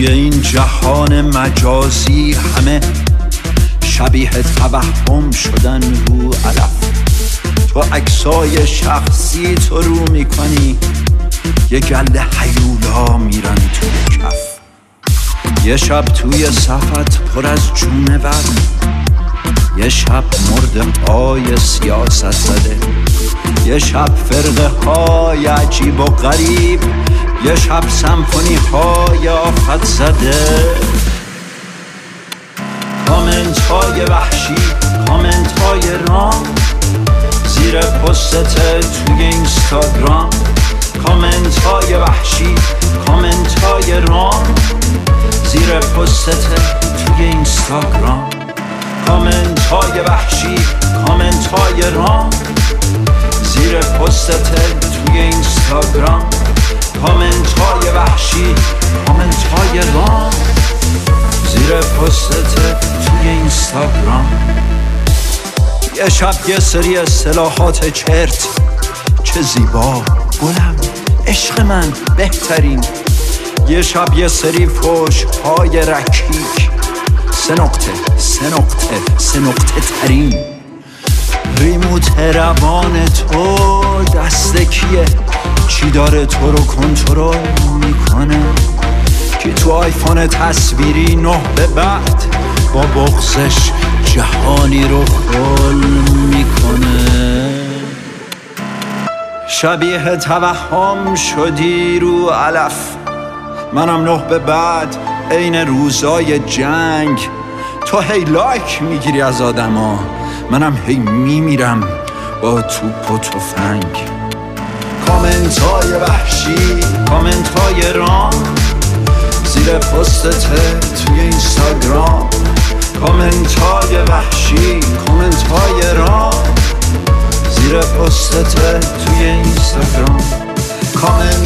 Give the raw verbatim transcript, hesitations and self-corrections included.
توی این جهان مجازی همه شبیه توهم شدن رو علف. تو عکسای شخصی تو رو میکنی، یه گله هیولا میرن توی کف. یه شب توی صفت پر از جونه ور، یه شب مرده های سیاست زده، یه شب فرقه های عجیب و غریب، یه شب سمفونی های آفت زده. کامنت های وحشی، کامنت های رام زیر پستت توی اینستاگرام. کامنت های وحشی، کامنت های رام زیر پستت توی اینستاگرام. کامنت های وحشی، کامنت های رام زیر پستت توی اینستاگرام. کامنت های وحشی، کامنت های رام زیر پستت توی اینستاگرام. یه شب یه سری اصطلاحات چرت، چه زیبا گلم عشق من بهترین. یه شب یه سری فوش های رکیک، سه نقطه سه نقطه سه نقطه ترین. ریموت روان تو دست کیه؟ چی داره تو رو کنترل میکنه؟ که تو آیفون تصویری نه به بعد با بغضش جهانی رو خل میکنه. شبیه توهم شدی رو علف، منم نه به بعد عین روزای جنگ. تو هی لایک میگیری از آدما، منم هی میمیرم با توپ و تفنگ. کامنت های وحشی، کامنت های رام زیر پستت توی اینستاگرام. کامنت های وحشی، کامنت های رام زیر پستت توی اینستاگرام. کامنت